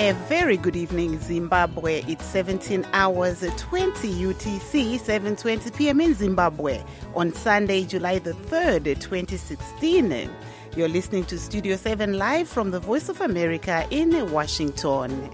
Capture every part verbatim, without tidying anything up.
A very good evening, Zimbabwe. It's seventeen hours, twenty U T C, seven twenty p.m. in Zimbabwe on Sunday, July the third, twenty sixteen. You're listening to Studio seven live from the Voice of America in Washington.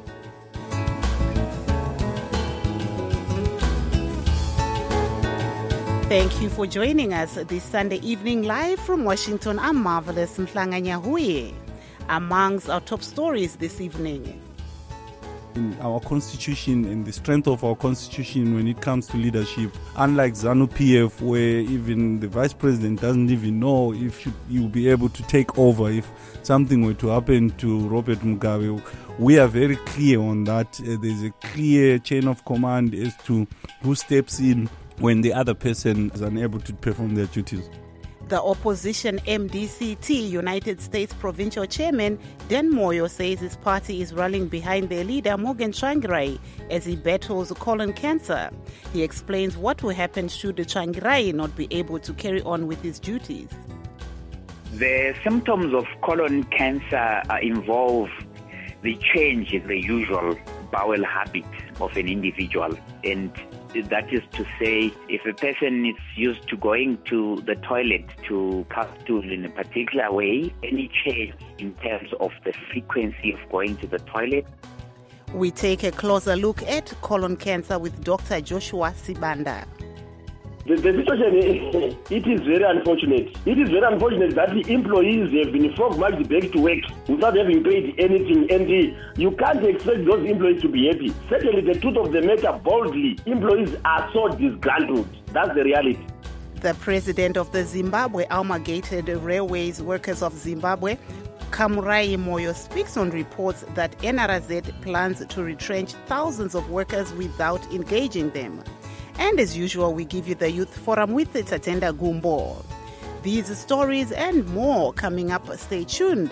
Thank you for joining us this Sunday evening live from Washington. I'm Marvelous Mhlanga-Nyahuye. Amongst our top stories this evening, in our constitution and the strength of our constitution when it comes to leadership, unlike ZANU P F, where even the vice president doesn't even know if you'll be able to take over if something were to happen to Robert Mugabe. We are very clear on that. Uh, there's a clear chain of command as to who steps in when the other person is unable to perform their duties. The opposition M D C T, United States Provincial Chairman Dan Moyo, says his party is rallying behind their leader Morgan Tsvangirai as he battles colon cancer. He explains what will happen should Tsvangirai not be able to carry on with his duties. The symptoms of colon cancer uh, involve the change in the usual bowel habit of an individual, and that is to say, if a person is used to going to the toilet to pass stool in a particular way, any change in terms of the frequency of going to the toilet. We take a closer look at colon cancer with Doctor Joshua Sibanda. The, the situation, it is very unfortunate. It is very unfortunate that the employees have been frog-marched back to work without having paid anything, and the, you can't expect those employees to be happy. Certainly, the truth of the matter, boldly, employees are so disgruntled. That's the reality. The president of the Zimbabwe Amalgamated Railways Workers of Zimbabwe, Kamurai Moyo, speaks on reports that N R Z plans to retrench thousands of workers without engaging them. And as usual, we give you the Youth Forum with Tatenda Gumbo. These stories and more coming up. Stay tuned.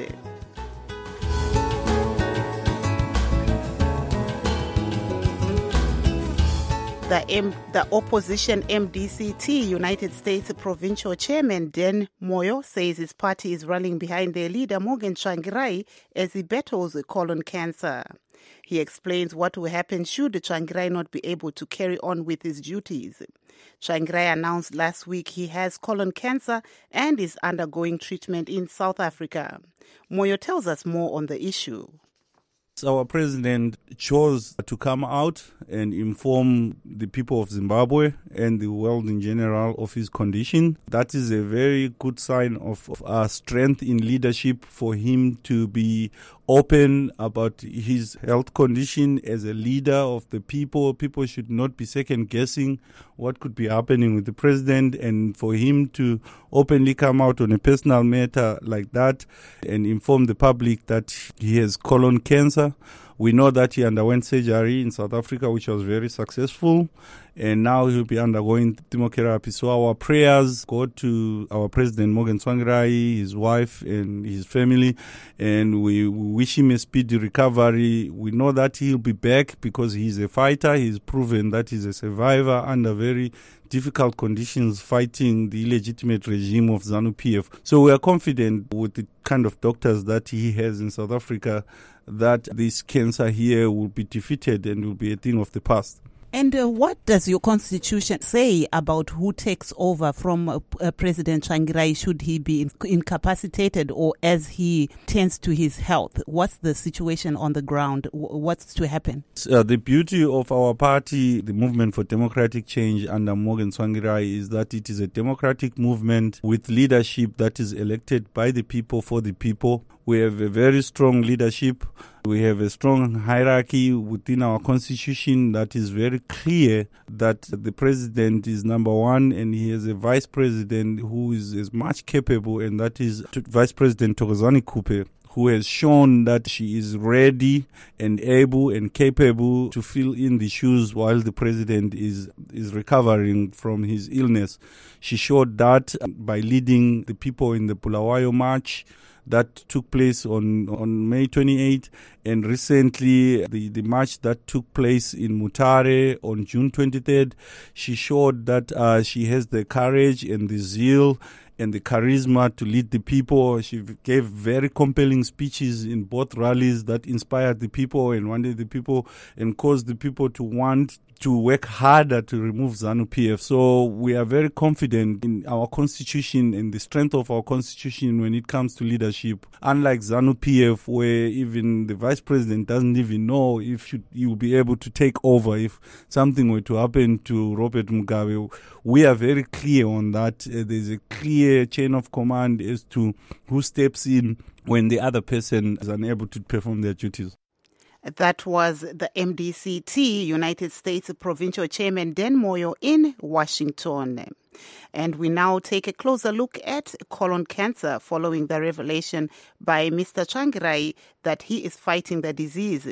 The, M- the opposition M D C T, United States Provincial Chairman Dan Moyo, says his party is rallying behind their leader Morgan Tsvangirai as he battles colon cancer. He explains what will happen should Tsvangirai not be able to carry on with his duties. Tsvangirai announced last week he has colon cancer and is undergoing treatment in South Africa. Moyo tells us more on the issue. Our president chose to come out and inform the people of Zimbabwe and the world in general of his condition. That is a very good sign of, of our strength in leadership for him to be open about his health condition as a leader of the people. People should not be second guessing what could be happening with the president, and for him to openly come out on a personal matter like that and inform the public that he has colon cancer. We know that he underwent surgery in South Africa, which was very successful, and now he'll be undergoing chemotherapy. So our prayers go to our president, Morgan Tsvangirai, his wife, and his family, and we wish him a speedy recovery. We know that he'll be back because he's a fighter. He's proven that he's a survivor under very difficult conditions fighting the illegitimate regime of ZANU P F. So we are confident with the kind of doctors that he has in South Africa that this cancer here will be defeated and will be a thing of the past. And uh, what does your constitution say about who takes over from uh, uh, President Tsvangirai should he be in- incapacitated or as he tends to his health? What's the situation on the ground? W- what's to happen? Uh, the beauty of our party, the Movement for Democratic Change under Morgan Tsvangirai, is that it is a democratic movement with leadership that is elected by the people for the people. We have a very strong leadership. We have a strong hierarchy within our constitution that is very clear that the president is number one and he has a vice president who is as much capable, and that is Vice President Thokozani Kupe, who has shown that she is ready and able and capable to fill in the shoes while the president is, is recovering from his illness. She showed that by leading the people in the Bulawayo March that took place on, on May twenty-eighth, and recently the, the march that took place in Mutare on June twenty-third. She showed that uh, she has the courage and the zeal and the charisma to lead the people. She gave very compelling speeches in both rallies that inspired the people and wanted the people and caused the people to want to work harder to remove ZANU-P F. So we are very confident in our constitution and the strength of our constitution when it comes to leadership. Unlike ZANU-P F, where even the vice president doesn't even know if he will be able to take over if something were to happen to Robert Mugabe. We are very clear on that. Uh, there's a clear chain of command as to who steps in when the other person is unable to perform their duties. That was the M D C T, United States Provincial Chairman Dan Moyo in Washington. And we now take a closer look at colon cancer following the revelation by Mister Tsvangirai that he is fighting the disease.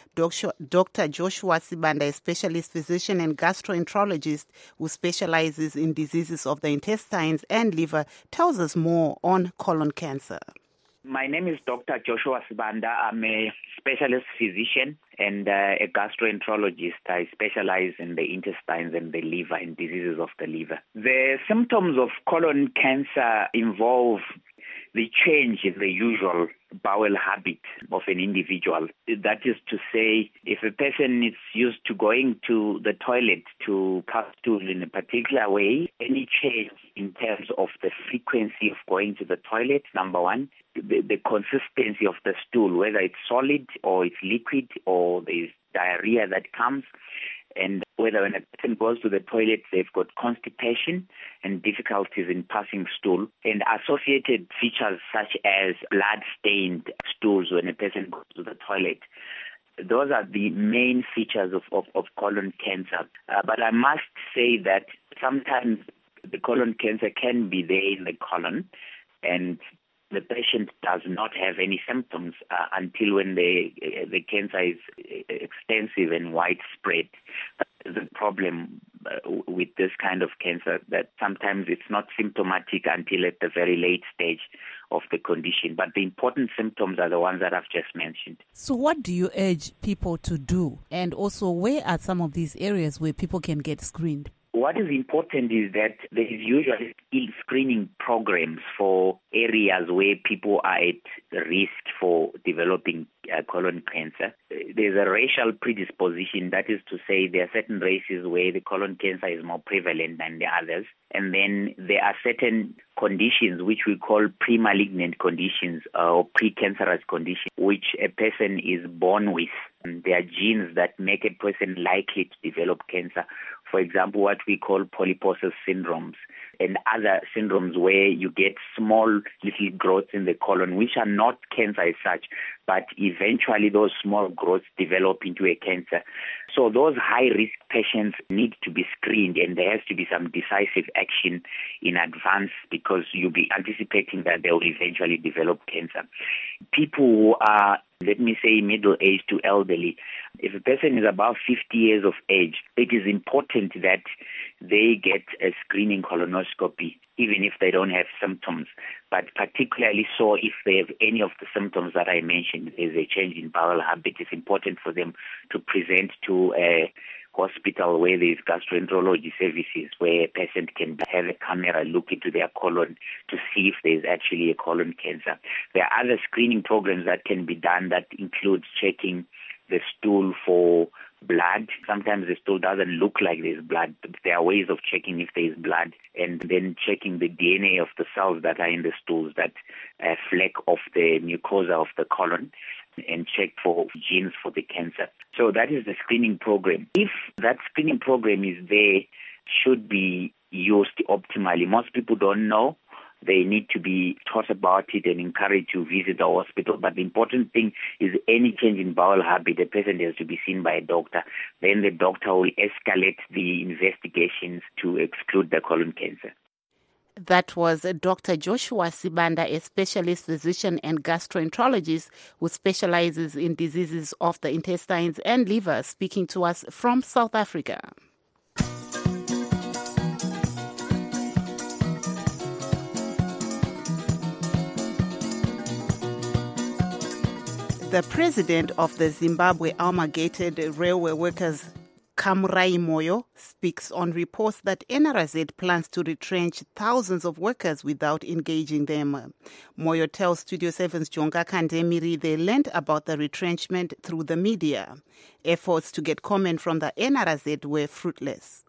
Doctor Joshua Sibanda, a specialist physician and gastroenterologist who specializes in diseases of the intestines and liver, tells us more on colon cancer. My name is Doctor Joshua Sibanda. I'm a specialist physician and uh, a gastroenterologist. I specialize in the intestines and the liver and diseases of the liver. The symptoms of colon cancer involve the change in the usual bowel habit of an individual. That is to say, if a person is used to going to the toilet to pass stool in a particular way, any change in terms of the frequency of going to the toilet, number one, the, the consistency of the stool, whether it's solid or it's liquid or there's diarrhea that comes, and whether when a person goes to the toilet, they've got constipation and difficulties in passing stool, and associated features such as blood-stained stools when a person goes to the toilet. Those are the main features of, of, of colon cancer. Uh, but I must say that sometimes the colon cancer can be there in the colon, and the patient does not have any symptoms uh, until when the uh, the cancer is extensive and widespread. The problem uh, with this kind of cancer that sometimes it's not symptomatic until at the very late stage of the condition. But the important symptoms are the ones that I've just mentioned. So what do you urge people to do? And also, where are some of these areas where people can get screened? What is important is that there is usually screening programs for areas where people are at risk for developing uh, colon cancer. There's a racial predisposition, that is to say there are certain races where the colon cancer is more prevalent than the others. And then there are certain conditions which we call pre-malignant conditions uh, or precancerous conditions, which a person is born with. And there are genes that make a person likely to develop cancer. For example, what we call polyposis syndromes and other syndromes where you get small little growths in the colon, which are not cancer as such, but eventually those small growths develop into a cancer. So those high-risk patients need to be screened, and there has to be some decisive action in advance because you'll be anticipating that they will eventually develop cancer. People who are, let me say, middle-aged to elderly, if a person is above fifty years of age, it is important that they get a screening colonoscopy, even if they don't have symptoms, but particularly so if they have any of the symptoms that I mentioned. There's a change in bowel habit. It's important for them to present to a hospital where there's gastroenterology services, where a patient can have a camera look into their colon to see if there's actually a colon cancer. There are other screening programs that can be done that include checking the stool for blood. Sometimes the stool doesn't look like there's blood, but there are ways of checking if there's blood, and then checking the D N A of the cells that are in the stools that uh, fleck off the mucosa of the colon, and check for genes for the cancer. So that is the screening program. If that screening program is there, should be used optimally. Most people don't know. They need to be taught about it and encouraged to visit the hospital. But the important thing is any change in bowel habit, the patient has to be seen by a doctor. Then the doctor will escalate the investigations to exclude the colon cancer. That was Doctor Joshua Sibanda, a specialist physician and gastroenterologist who specializes in diseases of the intestines and liver, speaking to us from South Africa. The president of the Zimbabwe Amalgamated Railway Workers Kamrai Moyo speaks on reports that N R Z plans to retrench thousands of workers without engaging them. Moyo tells Studio seven's Jonga Kandemiri they learned about the retrenchment through the media. Efforts to get comment from the N R Z were fruitless.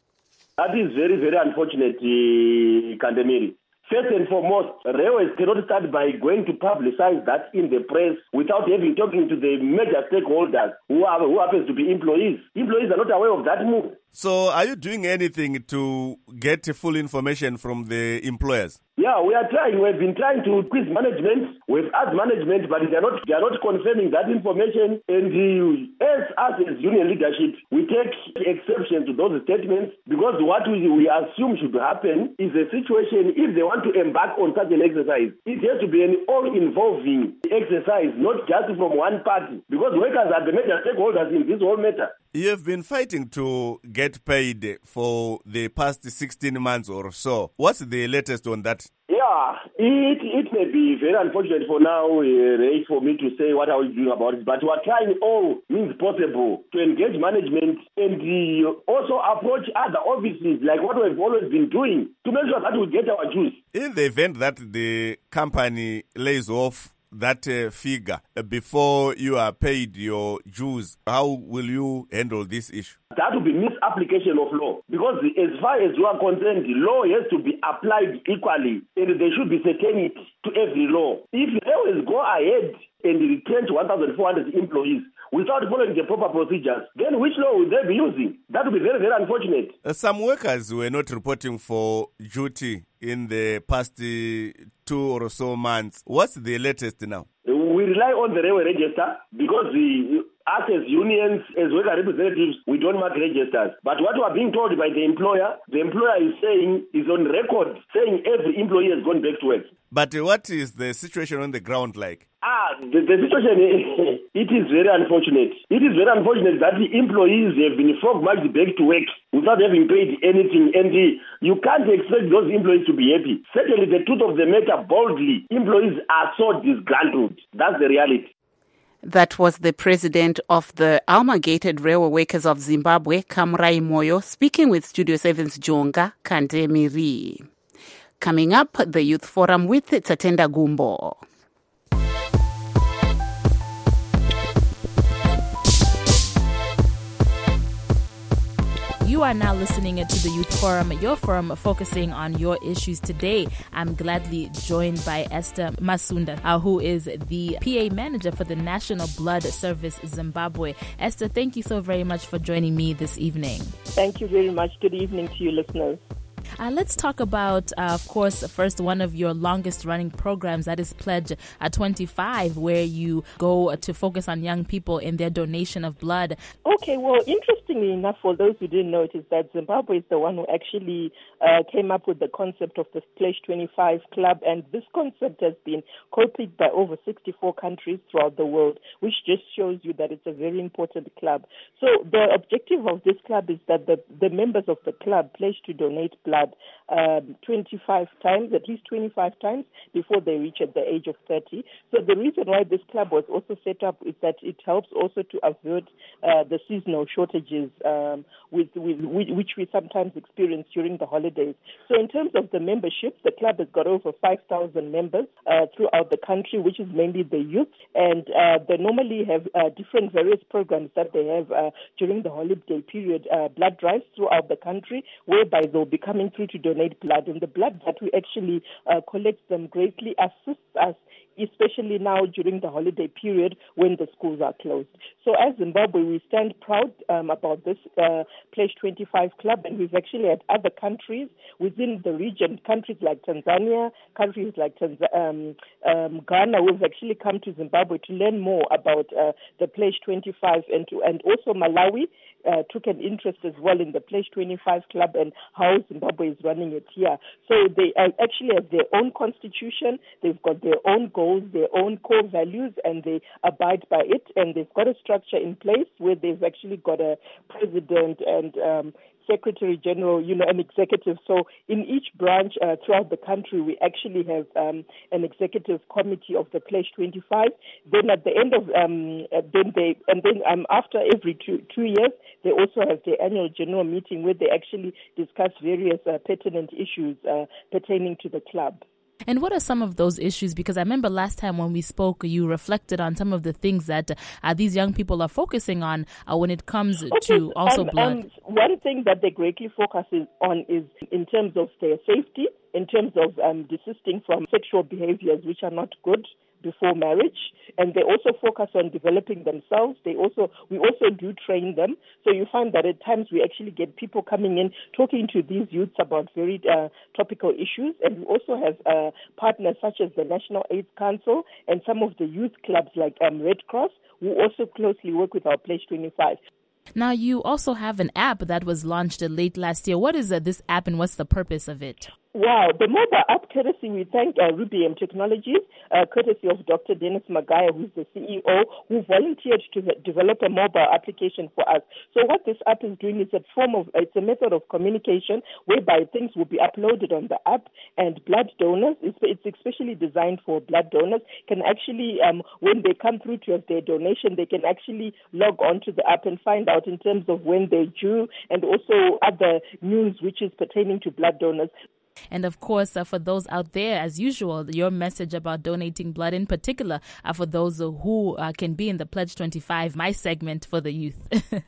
That is very, very unfortunate, uh, Kandemiri. First and foremost, railways cannot start by going to publicize that in the press without having talking to the major stakeholders who, are, who happens to be employees. Employees are not aware of that move. So are you doing anything to get full information from the employers? Yeah, we are trying. We've been trying to quiz management. We've asked management, but they are not, they are not confirming that information. And uh, as us as union leadership, we take exception to those statements because what we, we assume should happen is a situation, if they want to embark on such an exercise, it has to be an all-involving exercise, not just from one party, because workers are the major stakeholders in this whole matter. You have been fighting to get paid for the past sixteen months or so. What's the latest on that? Yeah, it it may be very unfortunate for now, uh, Ray, for me to say what I was doing about it, but we are trying all means possible to engage management and uh, also approach other offices like what we've always been doing to make sure that we get our dues. In the event that the company lays off that uh, figure uh, before you are paid your dues, how will you handle this issue? That will be misapplication of law because as far as you are concerned, the law has to be applied equally and there should be certainty to every law. If you always go ahead and retrench one thousand four hundred employees without following the proper procedures, then which law will they be using? That would be very, very unfortunate. Uh, some workers were not reporting for duty in the past uh, two or so months. What's the latest now? We rely on the railway register because the us as unions, as worker representatives, we don't mark registers. But what we are being told by the employer, the employer is saying, is on record, saying every employee has gone back to work. But uh, what is the situation on the ground like? Ah, the, the situation, it is very unfortunate. It is very unfortunate that the employees have been frog-marked back to work without having paid anything. And the, you can't expect those employees to be happy. Certainly, the truth of the matter, boldly, employees are so disgruntled. That's the reality. That was the president of the Amalgamated Railway Workers of Zimbabwe, Kamrai Moyo, speaking with Studio seven's Jonga Kandemiri. Coming up, the Youth Forum with Tatenda Gumbo. You are now listening to the Youth Forum, your forum focusing on your issues today. I'm gladly joined by Esther Masunda, uh, who is the P A manager for the National Blood Service Zimbabwe. Esther, thank you so very much for joining me this evening. Thank you very much. Good evening to you listeners. Uh, let's talk about, uh, of course, first one of your longest running programs, that is Pledge uh, twenty-five, where you go to focus on young people in their donation of blood. Okay, well, interestingly enough, for those who didn't know, it is that Zimbabwe is the one who actually uh, came up with the concept of the Pledge twenty-five Club, and this concept has been copied by over sixty-four countries throughout the world, which just shows you that it's a very important club. So the objective of this club is that the, the members of the club pledge to donate blood Um, twenty-five times, at least twenty-five times before they reach at the age of thirty. So the reason why this club was also set up is that it helps also to avert uh, the seasonal shortages um, with, with, with which we sometimes experience during the holidays. So in terms of the membership, the club has got over five thousand members uh, throughout the country, which is mainly the youth, and uh, they normally have uh, different various programs that they have uh, during the holiday period, uh, blood drives throughout the country, whereby they'll be coming through to donate blood, and the blood that we actually uh, collect them greatly assists us, especially now during the holiday period when the schools are closed. So as Zimbabwe, we stand proud um, about this uh, Pledge twenty-five Club, and we've actually had other countries within the region, countries like Tanzania, countries like Tanz- um, um, Ghana, who have actually come to Zimbabwe to learn more about uh, the Pledge twenty-five, and, to, and also Malawi uh, took an interest as well in the Pledge twenty-five Club and how Zimbabwe is running it here. So they uh, actually have their own constitution, they've got their own goals, their own core values, and they abide by it, and they've got a structure in place where they've actually got a president, and um, secretary general, you know, an executive. So in each branch uh, throughout the country, we actually have um, an executive committee of the Pledge twenty-five. Then at the end of, um, then they, and then um, after every two, two years, they also have their annual general meeting where they actually discuss various uh, pertinent issues uh, pertaining to the club. And what are some of those issues? Because I remember last time when we spoke, you reflected on some of the things that uh, these young people are focusing on uh, when it comes okay, to also um, blood. Um, one thing that they greatly focus on is in terms of their safety, in terms of um, desisting from sexual behaviors which are not good before marriage, and they also focus on developing themselves. They also we also do train them. So you find that at times we actually get people coming in talking to these youths about very uh, topical issues, and we also have uh, partners such as the National AIDS Council and some of the youth clubs like um, Red Cross, who also closely work with our Pledge twenty-five. Now, you also have an app that was launched late last year. What is uh, this app and what's the purpose of it? Wow, the mobile app courtesy, we thank uh, Ruby M Technologies, uh, courtesy of Doctor Dennis Magaya, who's the C E O, who volunteered to develop a mobile application for us. So what this app is doing is a form of, it's a method of communication whereby things will be uploaded on the app, and blood donors, it's, it's especially designed for blood donors, can actually, um, when they come through to have their donation, they can actually log on to the app and find out in terms of when they're due and also other news which is pertaining to blood donors. And of course, uh, for those out there, as usual, your message about donating blood in particular uh, for those uh, who uh, can be in the Pledge twenty-five, my segment for the youth.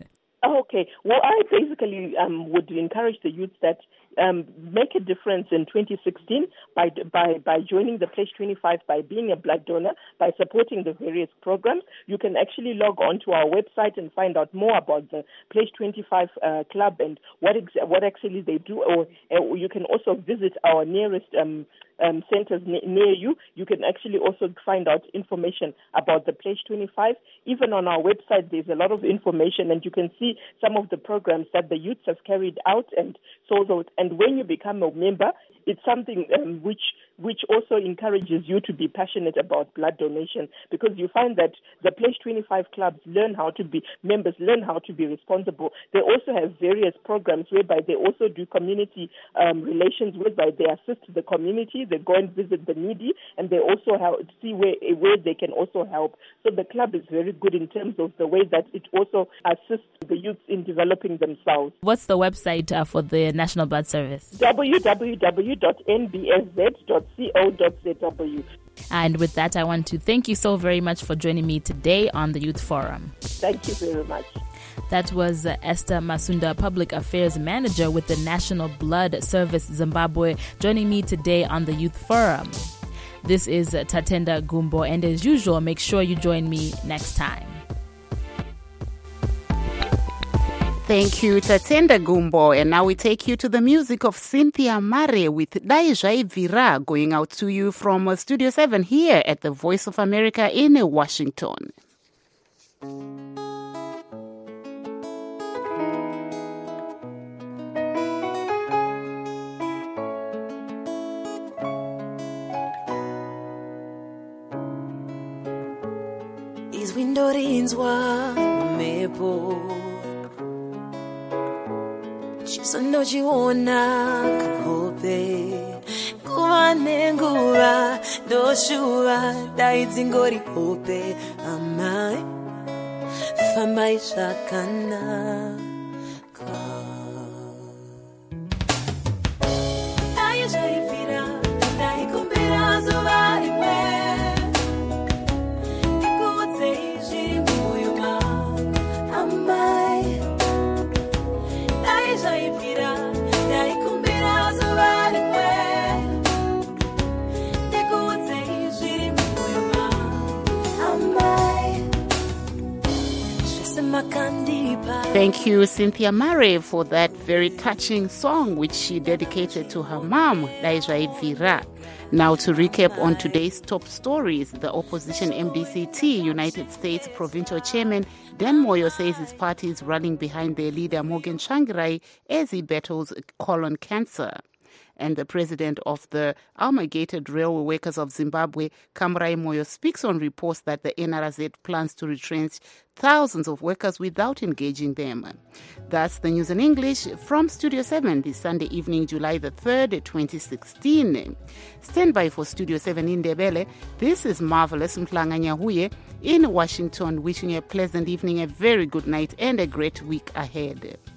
Okay. Well, I basically um, would encourage the youth that um, make a difference in twenty sixteen by by by joining the Pledge twenty-five, by being a blood donor, by supporting the various programs. You can actually log on to our website and find out more about the Pledge twenty-five uh, club and what ex- what actually they do. Or uh, you can also visit our nearest um, um, centers n- near you. You can actually also find out information about the Pledge twenty-five. Even on our website, there's a lot of information, and you can see some of the programs that the youths have carried out and so on. And when you become a member, it's something um, which which also encourages you to be passionate about blood donation, because you find that the Pledge twenty-five clubs learn how to be, members learn how to be responsible. They also have various programs whereby they also do community um, relations, whereby they assist the community, they go and visit the needy, and they also help, see where, where they can also help. So the club is very good in terms of the way that it also assists the youth in developing themselves. What's the website uh, for the National Blood Service? w w w dot n b s z dot co dot z w. And with that, I want to thank you so very much for joining me today on the Youth Forum. Thank you very much. That was uh, Esther Masunda, Public Affairs Manager with the National Blood Service Zimbabwe, joining me today on the Youth Forum. This is uh, Tatenda Gumbo, and as usual, make sure you join me next time. Thank you, Tatenda Gumbo. And now we take you to the music of Cynthia Mare with Daijai Vira, going out to you from Studio seven here at the Voice of America in Washington. Izwindorinzwa mepo chisonochiona kuhope kuva nenguva ndoshuva daidzingori hope amai fambai zvakanaka daizvaibvira daikumbira zuva rimwe ndikuudzei zviri mumwoyo mangu amai daizvaibvira daikumbira zuva rimwe ndikuudzei zviri mumwoyo mangu amai zvese makandipa. Thank you, Cynthia Mare, for that very touching song which she dedicated to her mom, Daijai Vira. Now to recap on today's top stories, the opposition M D C T, United States Provincial Chairman Dan Moyo, says his party is rallying behind their leader Morgan Tsvangirai as he battles colon cancer. And the president of the Amalgamated Railway Workers of Zimbabwe, Kamrai Moyo, speaks on reports that the N R Z plans to retrench thousands of workers without engaging them. That's the news in English from Studio seven this Sunday evening, July the third, twenty sixteen. Stand by for Studio seven in Ndebele. This is Marvelous Mhlanga Nyahuye in Washington, wishing you a pleasant evening, a very good night, and a great week ahead.